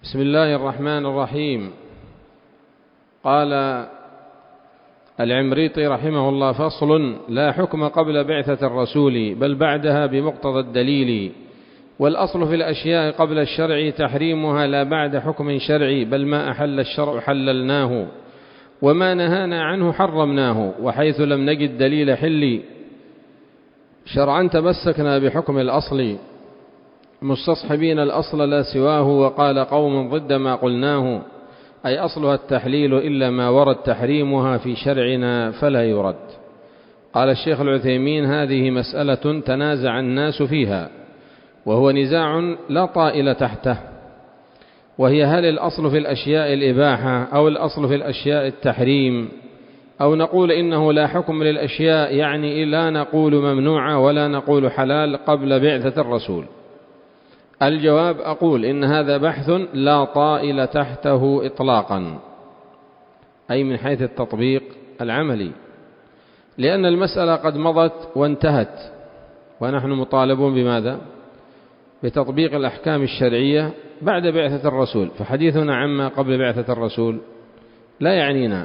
بسم الله الرحمن الرحيم. قال العمريطي رحمه الله: فصل: لا حكم قبل بعثة الرسول بل بعدها بمقتضى الدليل، والأصل في الأشياء قبل الشرع تحريمها لا بعد حكم شرعي، بل ما أحل الشرع حللناه وما نهانا عنه حرمناه، وحيث لم نجد دليل حل شرعا تمسكنا بحكم الأصل مستصحبين الأصل لا سواه، وقال قوم ضد ما قلناه، أي أصلها التحليل إلا ما ورد تحريمها في شرعنا فلا يرد. قال الشيخ العثيمين: هذه مسألة تنازع الناس فيها، وهو نزاع لا طائل تحته، وهي: هل الأصل في الأشياء الإباحة أو الأصل في الأشياء التحريم؟ أو نقول إنه لا حكم للأشياء، يعني لا نقول ممنوعة ولا نقول حلال قبل بعثة الرسول. الجواب: أقول إن هذا بحث لا طائل تحته إطلاقا، أي من حيث التطبيق العملي، لأن المسألة قد مضت وانتهت، ونحن مطالبون بماذا؟ بتطبيق الأحكام الشرعية بعد بعثة الرسول، فحديثنا عما قبل بعثة الرسول لا يعنينا.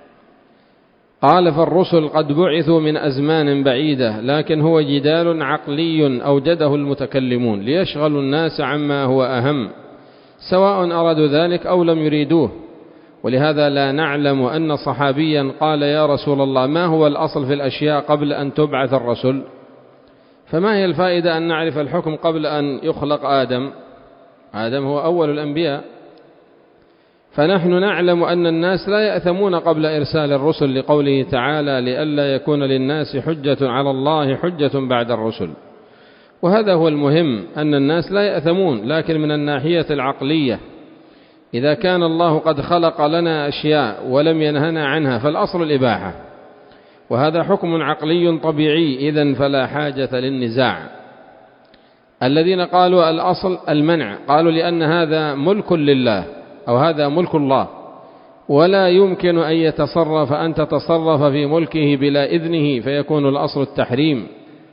قال: فالرسل قد بعثوا من أزمان بعيدة، لكن هو جدال عقلي أوجده المتكلمون ليشغلوا الناس عما هو أهم، سواء أرادوا ذلك أو لم يريدوه. ولهذا لا نعلم أن صحابيا قال: يا رسول الله، ما هو الأصل في الأشياء قبل أن تبعث الرسل؟ فما هي الفائدة أن نعرف الحكم قبل أن يخلق آدم؟ آدم هو أول الأنبياء. فنحن نعلم أن الناس لا يأثمون قبل إرسال الرسل، لقوله تعالى: لئلا يكون للناس حجة على الله حجة بعد الرسل. وهذا هو المهم، أن الناس لا يأثمون، لكن من الناحية العقلية، إذا كان الله قد خلق لنا أشياء ولم ينهنا عنها فالأصل الإباحة، وهذا حكم عقلي طبيعي، إذن فلا حاجة للنزاع. الذين قالوا الأصل المنع قالوا لأن هذا ملك لله، أو هذا ملك الله، ولا يمكن أن يتصرف أن تتصرف في ملكه بلا إذنه، فيكون الأصل التحريم.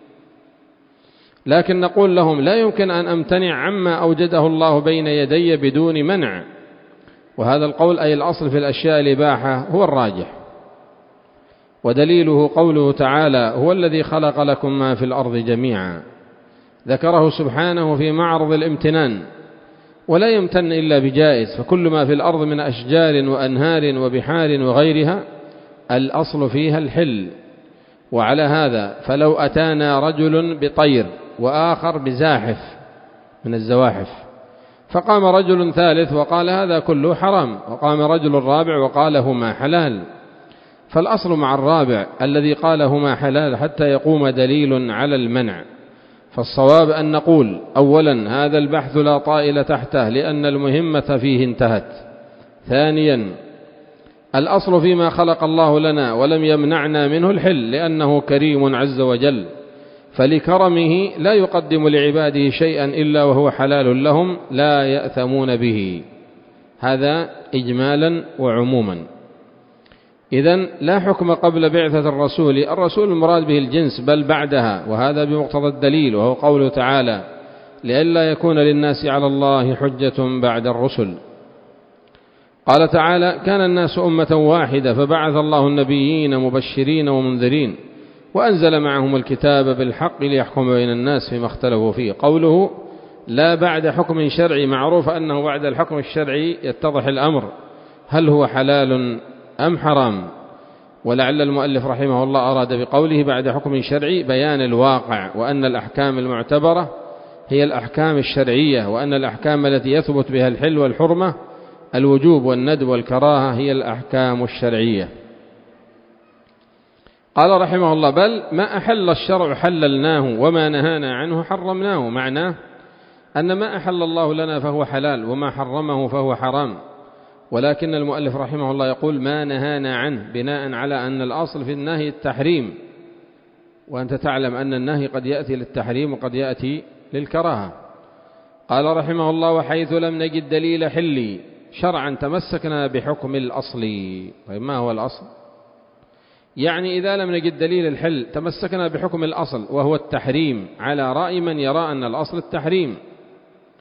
لكن نقول لهم: لا يمكن أن أمتنع عما أوجده الله بين يدي بدون منع، وهذا القول أي الأصل في الأشياء الإباحة هو الراجح. ودليله قوله تعالى: هو الذي خلق لكم ما في الأرض جميعا، ذكره سبحانه في معرض الامتنان، ولا يمتن إلا بجائز، فكل ما في الأرض من أشجار وأنهار وبحار وغيرها الأصل فيها الحل. وعلى هذا فلو أتانا رجل بطير وآخر بزاحف من الزواحف، فقام رجل ثالث وقال هذا كله حرام، وقام رجل رابع وقال هما حلال، فالأصل مع الرابع الذي قال هما حلال حتى يقوم دليل على المنع. فالصواب أن نقول: أولا، هذا البحث لا طائل تحته، لأن المهمة فيه انتهت. ثانيا، الأصل فيما خلق الله لنا ولم يمنعنا منه الحل، لأنه كريم عز وجل، فلكرمه لا يقدم لعباده شيئا إلا وهو حلال لهم لا يأثمون به. هذا إجمالا وعموما. إذن لا حكم قبل بعثة الرسول، الرسول المراد به الجنس، بل بعدها، وهذا بمقتضى الدليل، وهو قوله تعالى: لئلا يكون للناس على الله حجة بعد الرسل. قال تعالى: كان الناس أمة واحدة فبعث الله النبيين مبشرين ومنذرين وأنزل معهم الكتاب بالحق ليحكم بين الناس فيما اختلفوا فيه. قوله لا بعد حكم شرعي، معروف أنه بعد الحكم الشرعي يتضح الأمر هل هو حلال أم حرام، ولعل المؤلف رحمه الله أراد بقوله بعد حكم شرعي بيان الواقع، وأن الأحكام المعتبرة هي الأحكام الشرعية، وأن الأحكام التي يثبت بها الحل والحرمة الوجوب والندب والكراهة هي الأحكام الشرعية. قال رحمه الله: بل ما أحل الشرع حللناه وما نهانا عنه حرمناه، معناه أن ما أحل الله لنا فهو حلال وما حرمه فهو حرام، ولكن المؤلف رحمه الله يقول ما نهانا عنه بناء على أن الأصل في النهي التحريم، وأنت تعلم أن النهي قد يأتي للتحريم وقد يأتي للكراهة. قال رحمه الله: وحيث لم نجد دليل حلي شرعا تمسكنا بحكم الأصل. طيب ما هو الأصل؟ يعني إذا لم نجد دليل الحل تمسكنا بحكم الأصل وهو التحريم، على رأي من يرى أن الأصل التحريم.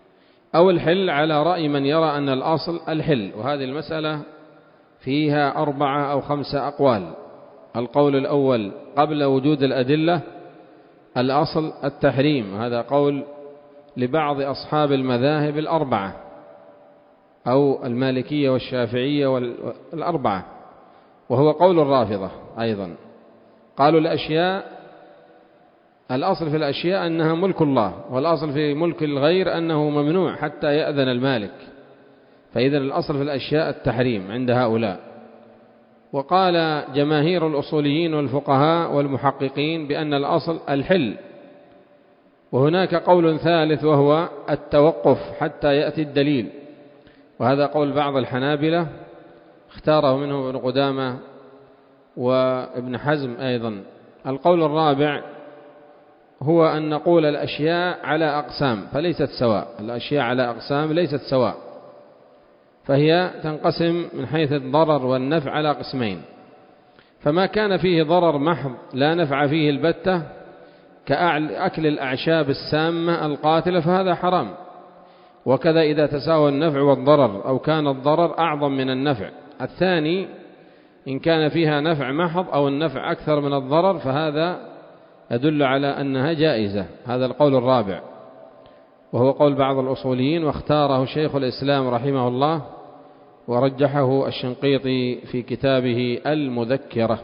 أو الحل على رأي من يرى أن الأصل الحل، وهذه المسألة فيها 4 أو 5 أقوال. القول الأول قبل وجود الأدلة الأصل التحريم، هذا قول لبعض أصحاب المذاهب ال4 أو المالكية والشافعية وال4، وهو قول الرافضة أيضا. قالوا الأصل في الأشياء أنها ملك الله، والأصل في ملك الغير أنه ممنوع حتى يأذن المالك، فإذا الأصل في الأشياء التحريم عند هؤلاء. وقال جماهير الأصوليين والفقهاء والمحققين بأن الأصل الحل. وهناك قول ثالث وهو التوقف حتى يأتي الدليل، وهذا قول بعض الحنابلة اختاره منه ابن قدامة وابن حزم أيضا. القول الرابع هو أن نقول الأشياء على أقسام فليست سواء، الأشياء على أقسام ليست سواء، فهي تنقسم من حيث الضرر والنفع على قسمين. فما كان فيه ضرر محض لا نفع فيه البتة كأكل الأعشاب السامة القاتلة فهذا حرام، وكذا إذا تساوى النفع والضرر أو كان الضرر أعظم من النفع. الثاني إن كان فيها نفع محض أو النفع أكثر من الضرر فهذا يدل على أنها جائزة. هذا القول الرابع، وهو قول بعض الأصوليين، واختاره شيخ الإسلام رحمه الله ورجحه الشنقيطي في كتابه المذكرة.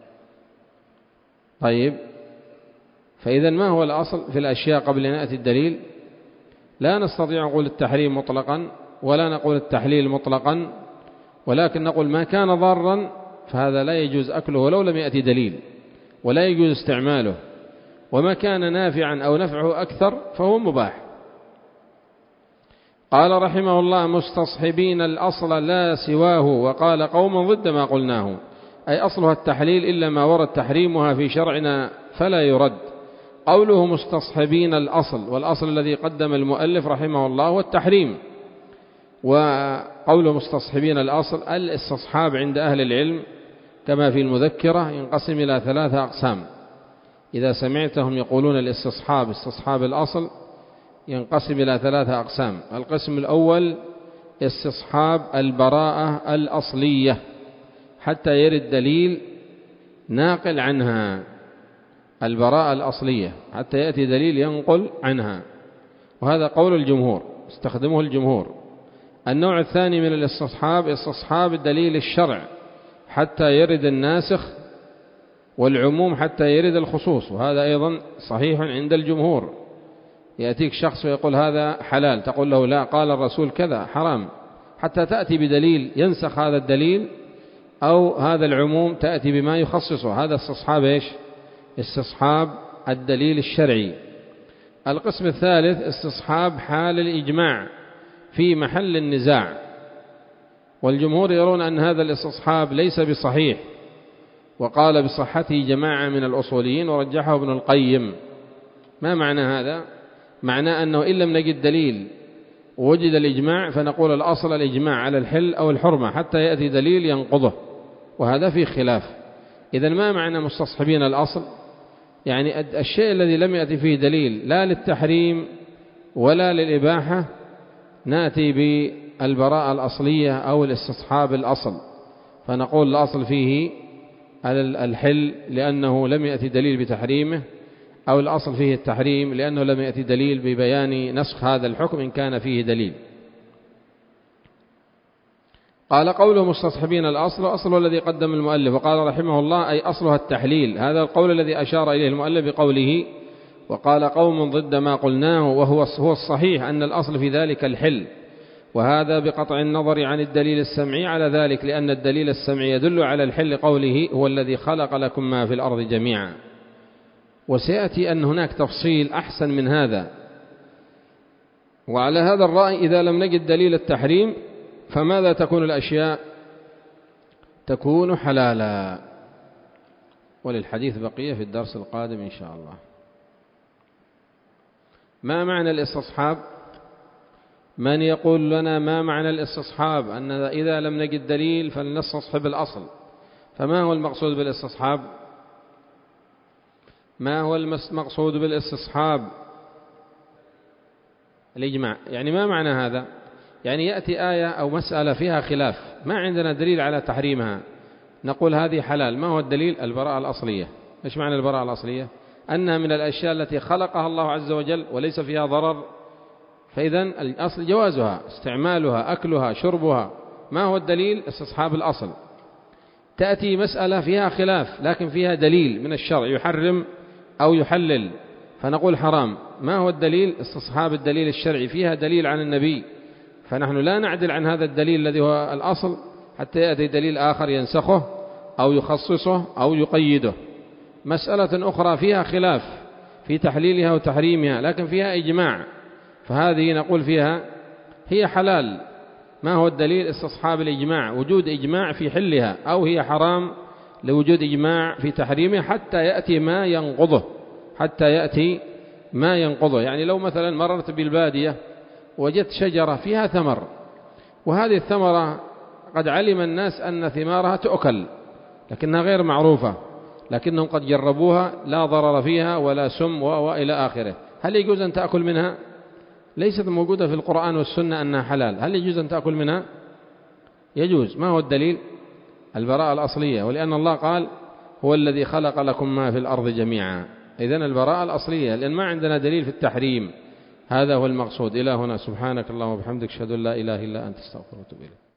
طيب، فإذا ما هو الأصل في الأشياء قبل أن يأتي الدليل؟ لا نستطيع نقول التحريم مطلقا ولا نقول التحليل مطلقا، ولكن نقول ما كان ضارا فهذا لا يجوز أكله ولو لم يأتي دليل، ولا يجوز استعماله، وما كان نافعا أو نفعه أكثر فهو مباح. قال رحمه الله: مستصحبين الأصل لا سواه، وقال قوم ضد ما قلناه، أي أصلها التحليل إلا ما ورد تحريمها في شرعنا فلا يرد. قوله مستصحبين الأصل، والأصل الذي قدم المؤلف رحمه الله هو التحريم. وقوله مستصحبين الأصل الاستصحاب عند أهل العلم كما في المذكرة ينقسم إلى 3 أقسام. إذا سمعتهم يقولون الاستصحاب استصحاب الأصل ينقسم إلى 3 أقسام. القسم الأول استصحاب البراءة الأصلية حتى يرد دليل ناقل عنها، البراءة الأصلية حتى يأتي دليل ينقل عنها، وهذا قول الجمهور استخدمه الجمهور. النوع الثاني من الاستصحاب استصحاب الدليل الشرع حتى يرد الناسخ، والعموم حتى يرد الخصوص، وهذا أيضا صحيح عند الجمهور. يأتيك شخص ويقول هذا حلال، تقول له لا، قال الرسول كذا حرام، حتى تأتي بدليل ينسخ هذا الدليل أو هذا العموم تأتي بما يخصصه. هذا استصحاب إيش؟ استصحاب الدليل الشرعي. القسم الثالث استصحاب حال الإجماع في محل النزاع، والجمهور يرون أن هذا الاستصحاب ليس بصحيح، وقال بصحته جماعة من الأصوليين ورجحه ابن القيم. ما معنى هذا؟ معناه أنه إن لم نجد دليل ووجد الإجماع فنقول الأصل الإجماع على الحل أو الحرمة حتى يأتي دليل ينقضه، وهذا فيه خلاف. إذن ما معنى مستصحبين الأصل؟ يعني الشيء الذي لم يأتي فيه دليل لا للتحريم ولا للإباحة نأتي بالبراءة الأصلية أو الاستصحاب الأصل، فنقول الأصل فيه الحل لأنه لم يأتي دليل بتحريمه، أو الأصل فيه التحريم لأنه لم يأتي دليل ببيان نسخ هذا الحكم إن كان فيه دليل. قال قوله مستصحبين الأصل، أصله الذي قدم المؤلف، وقال رحمه الله أي أصلها التحليل. هذا القول الذي أشار إليه المؤلف بقوله وقال قوم ضد ما قلناه، وهو الصحيح أن الأصل في ذلك الحل، وهذا بقطع النظر عن الدليل السمعي على ذلك، لأن الدليل السمعي يدل على الحل، قوله هو الذي خلق لكم ما في الأرض جميعا. وسيأتي أن هناك تفصيل أحسن من هذا. وعلى هذا الرأي إذا لم نجد دليل التحريم فماذا تكون الأشياء؟ تكون حلالا. وللحديث بقية في الدرس القادم إن شاء الله. ما معنى الاستصحاب؟ من يقول لنا ما معنى الاستصحاب؟ أن إذا لم نجد دليل فلنستصحب الأصل. فما هو المقصود بالاستصحاب؟ ما هو المقصود بالاستصحاب؟ الإجماع. يعني ما معنى هذا؟ يعني يأتي آية أو مسألة فيها خلاف، ما عندنا دليل على تحريمها، نقول هذه حلال. ما هو الدليل؟ البراءة الأصلية. إيش معنى البراءة الأصلية؟ أنها من الأشياء التي خلقها الله عز وجل وليس فيها ضرر، فإذا الأصل جوازها، استعمالها، أكلها، شربها. ما هو الدليل؟ استصحاب الأصل. تأتي مسألة فيها خلاف لكن فيها دليل من الشرع يحرم أو يحلل، فنقول حرام. ما هو الدليل؟ استصحاب الدليل الشرعي، فيها دليل عن النبي، فنحن لا نعدل عن هذا الدليل الذي هو الأصل حتى يأتي دليل آخر ينسخه أو يخصصه أو يقيده. مسألة أخرى فيها خلاف في تحليلها وتحريمها لكن فيها إجماع، فهذه نقول فيها هي حلال. ما هو الدليل؟ استصحاب الإجماع، وجود إجماع في حلها، أو هي حرام لوجود إجماع في تحريمها حتى يأتي ما ينقضه، حتى يأتي ما ينقضه. يعني لو مثلا مررت بالبادية وجدت شجرة فيها ثمر، وهذه الثمرة قد علم الناس أن ثمارها تؤكل لكنها غير معروفة، لكنهم قد جربوها لا ضرر فيها ولا سم وإلى آخره، هل يجوز أن تأكل منها؟ ليست موجودة في القرآن والسنة أنها حلال، هل يجوز أن تأكل منها؟ يجوز. ما هو الدليل؟ البراءة الأصلية، ولأن الله قال هو الذي خلق لكم ما في الأرض جميعا. إذن البراءة الأصلية، لأن ما عندنا دليل في التحريم. هذا هو المقصود. إلى هنا، سبحانك اللهم وبحمدك، أشهد أن لا إله إلا أنت، استغفرك وأتوب إليك.